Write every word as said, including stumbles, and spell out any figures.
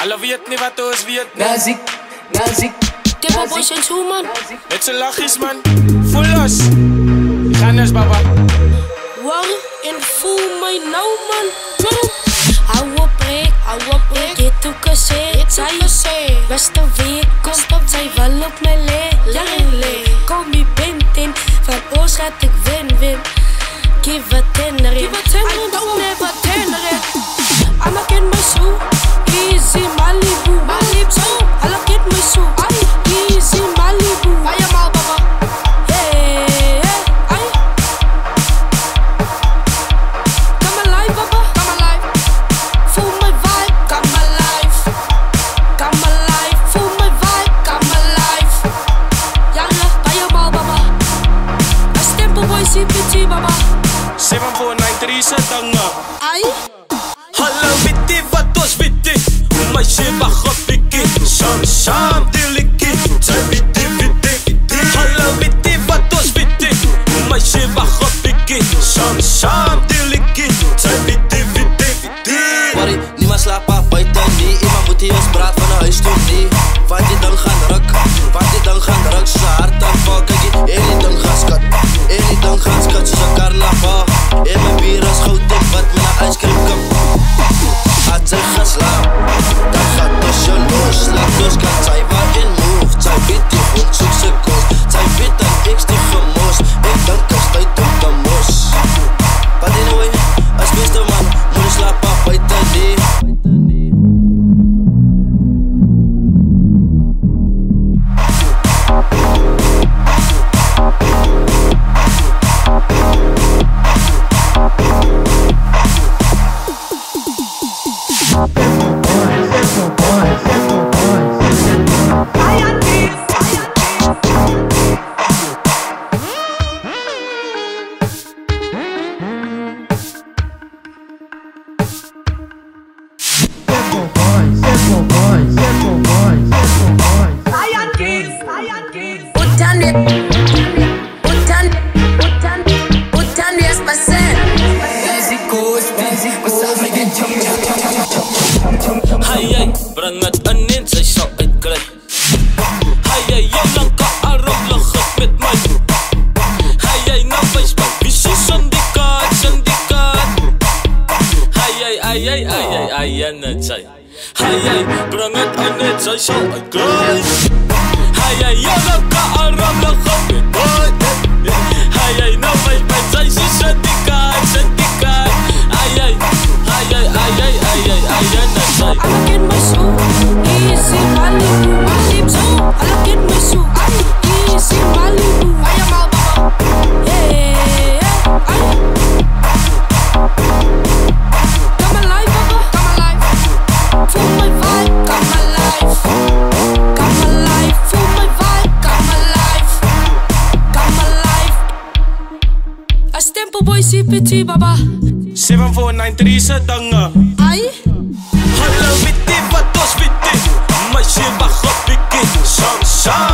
Alle weet nie wat ons weet nie. Nazik, nazik. Tempo boys en zo man. Met z'n lachjes man, voel los. Gaan eens baba. Wang en voel my nou man. Hou op breek, hou op breek. Jy toe gesê, sy beste week, kom stop, sy wil op my le, le, le. Kom die bent in, van ons gaat ek win, win. Give a ten ring, I don't never ten ring. I'ma get my shoe, easy Malibu, Malibu. I'ma get my shoe, easy Malibu. I am all baba, hey, hey, ay. Come alive baba, come alive. Feel my vibe, come alive. Come alive, feel my vibe, come alive. Yalla, I am all baba. A stempel boy C P T baba. seven four nine three se danga. Ay. Hallo witty, wat ons witty. Meisje wacht op ikkie. Sham, sham, dillikkie. Sy witty, witty, witty. Hallo witty, wat ons witty. Meisje wacht op ikkie. Sham, sham, dillikkie. Sy witty, witty, witty. Worry, niemand slaap af buiten nie. Iemand moet hier ons praat van een huis toe nie. Wat die ding gaan ruk, wat die ding gaan ruk. Soos een hartaanval, kyk jy, en die ding gaan skat. En die ding gaan skat soos een carnaval. En my bier is goud en wat met een ijskrim kap. Had sy gaan slaap, dan gaat ons jou los. Laat ons kan sy wat in move. Sy weet die hond soek sy kost. Sy weet dat ek stief gemos. Ek dink is tyd om te mos. But anyway, as beste man, moet ons slaap af buiten die. Baba. seven four nine three se danga. Ay. Hallo witty, wat ons witty. Meisje wacht op ikkie. Sham, sham.